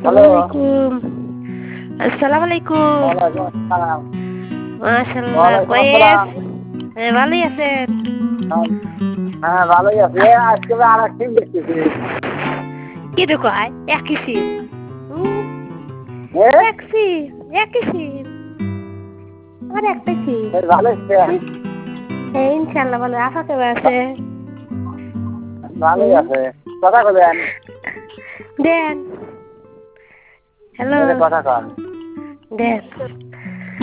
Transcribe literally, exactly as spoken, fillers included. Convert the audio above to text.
Hello. আসসালামালাইকুম। আসসালামালাইকুম। ওয়ালাইকুম আসসালাম। মাশাআল্লাহ ওয়ালাইকুম কয়েস আসসালাম। হ্যাঁ, ভালোই আছেন? হ্যাঁ, হ্যাঁ ভালোই আছি। এ আজকে আরেক সিম দেখতেছি। কি রে কয়? একই সিম। হুম, এ এক সিম, একই সিম। আর একটা সিম। বেশ ভালো আছেন? হ্যাঁ, ইনশাআল্লাহ ভালো। আপা কেমন আছে? ভালোই হুম, আছে। কথা কবেন? দেন। হ্যালো, এই যে কথা কন। দেন।